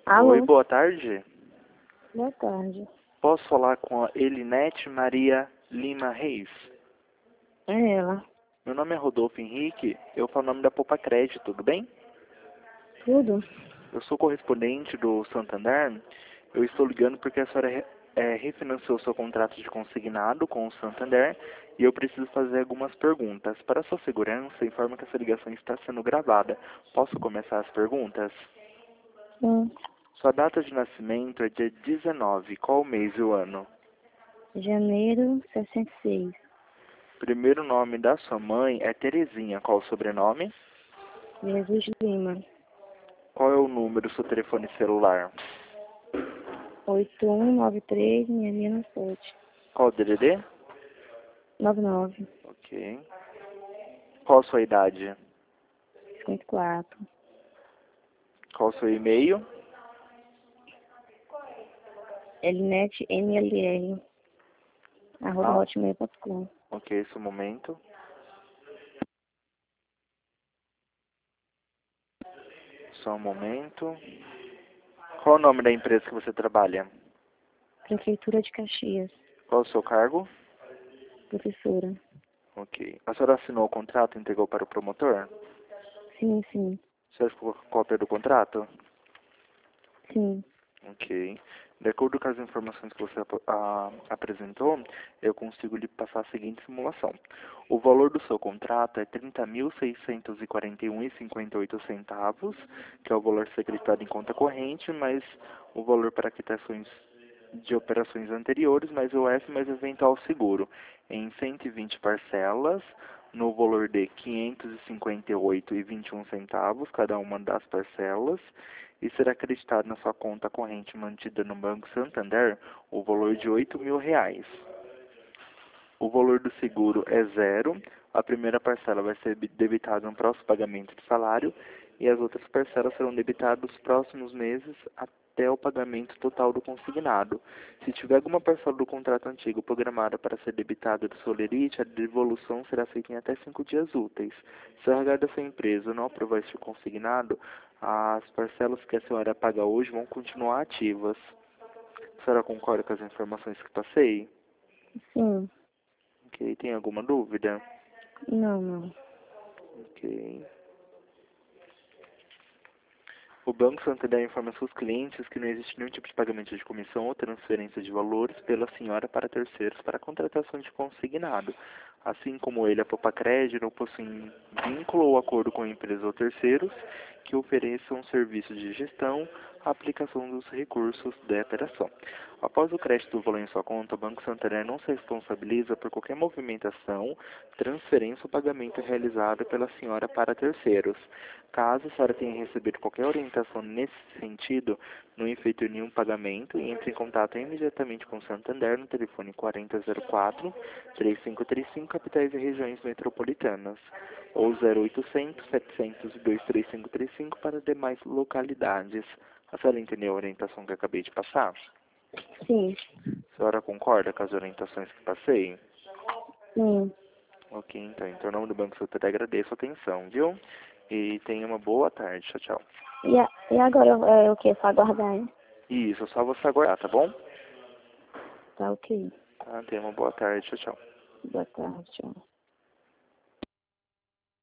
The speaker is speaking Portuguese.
Alô? Oi, boa tarde. Boa tarde. Posso falar com a Elinete Maria Lima Reis? É ela. Meu nome é Rodolfo Henrique, eu falo o nome da Poupa Crédito, tudo bem? Tudo? Eu sou correspondente do Santander. Eu estou ligando porque a senhora refinanciou seu contrato de consignado com o Santander e eu preciso fazer algumas perguntas. Para sua segurança, informo que essa ligação está sendo gravada. Posso começar as perguntas? Sim. Sua data de nascimento é dia 19. Qual o mês e o ano? Janeiro 66. Primeiro nome da sua mãe é Terezinha. Qual o sobrenome? Jesus Lima. Qual é o número do seu telefone celular? 8193-6697. Qual o DDD? 99. Ok. Qual a sua idade? 54. Qual o seu e-mail? Elinete MLR. Ah, @hotmail.com. ok, esse momento. Só um momento. Qual o nome da empresa que você trabalha? Prefeitura de Caxias. Qual o seu cargo? Professora. Ok. A senhora assinou o contrato e entregou para o promotor? Sim, sim. A senhora ficou com a cópia do contrato? Sim. Ok. De acordo com as informações que você apresentou, eu consigo lhe passar a seguinte simulação. O valor do seu contrato é R$ 30.641,58, que é o valor secretado em conta corrente, mais o valor para quitações de operações anteriores, mais o F, mais eventual seguro, em 120 parcelas, no valor de R$ 558,21, cada uma das parcelas, e será acreditado na sua conta corrente mantida no Banco Santander o valor de R$ 8.000. O valor do seguro é zero, a primeira parcela vai ser debitada no próximo pagamento de salário e as outras parcelas serão debitadas nos próximos meses até o pagamento total do consignado. Se tiver alguma parcela do contrato antigo programada para ser debitada do solerite, a devolução será feita em até 5 dias úteis. Se a RH da sua empresa não aprovar este consignado, as parcelas que a senhora paga hoje vão continuar ativas. A senhora concorda com as informações que passei? Sim. Ok, tem alguma dúvida? Não, não. Ok. O Banco Santander informa seus clientes que não existe nenhum tipo de pagamento de comissão ou transferência de valores pela senhora para terceiros para a contratação de consignado. Assim como ele, a Poupa Crédito não possui vínculo ou acordo com empresas ou terceiros que ofereçam serviços de gestão, a aplicação dos recursos da operação. Após o crédito do valor em sua conta, o Banco Santander não se responsabiliza por qualquer movimentação, transferência ou pagamento realizado pela senhora para terceiros. Caso a senhora tenha recebido qualquer orientação nesse sentido, não efetue nenhum pagamento e entre em contato imediatamente com o Santander no telefone 4004-3535, capitais e regiões metropolitanas, ou 0800-702-3535 para demais localidades. A senhora entendeu a orientação que eu acabei de passar? Sim. A senhora concorda com as orientações que passei? Sim. Ok, então, em nome do Banco Santander, agradeço a atenção, viu? E tenha uma boa tarde. Tchau, tchau. E agora é o que? Só aguardar, hein? Isso, só você aguardar, tá bom? Tá ok. Tá, tenha uma boa tarde. Tchau, tchau. Boa tarde, tchau.